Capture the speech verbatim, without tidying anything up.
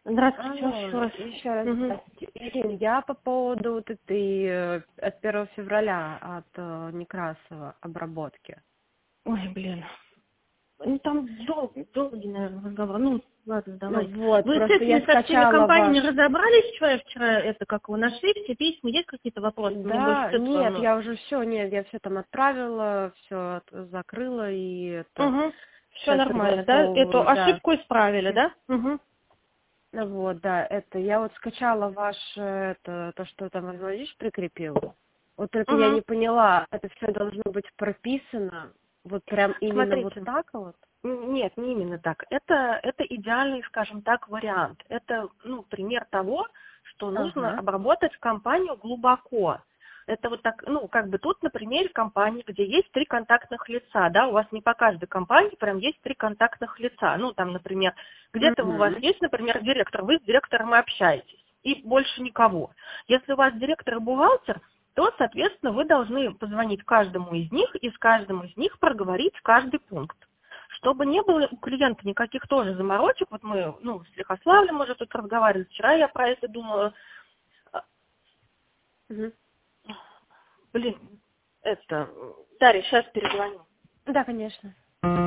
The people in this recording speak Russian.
Здравствуйте, еще Алло, раз. еще раз Мгм. здравствуйте. Ирина, я по поводу вот этой э, от первого февраля от э, Некрасова обработки. Ой, блин. Ну, там долгий, долгий, наверное, разговор. Ну, ладно, Ну давай. вот, Вы с просто я этими, со всеми скачала ваш... компаниями разобрались, что я вчера, это, как вы нашли все письма? Есть какие-то вопросы? Мне больше Да, это нет, волнует. я уже все, нет, я все там отправила, все закрыла и это Угу. Все сейчас нормально, да? Эту согласовываю, да. ошибку исправили, да? Угу. Ну вот, да, это я вот скачала ваш, э, это, то, что там Владимир прикрепил. Вот только я Угу. не поняла, это все должно быть прописано, вот прям именно вот Смотрите. так вот? Н- Нет, не именно так. Это, это идеальный, скажем так, вариант. Это, ну, пример того, что нужно Ага. обработать компанию глубоко. Это вот так, ну, как бы тут на примере компании, где есть три контактных лица, да, у вас не по каждой компании прям есть три контактных лица. Ну, там, например, где-то у вас Угу. есть, например, директор, вы с директором и общаетесь, и больше никого. Если у вас директор и бухгалтер, то, соответственно, вы должны позвонить каждому из них и с каждым из них проговорить каждый пункт. Чтобы не было у клиента никаких тоже заморочек, вот мы, ну, с Лихославлем уже тут разговаривали, вчера я про это думала, А, Угу. блин, это, Дарья, сейчас перезвоню. Да, конечно.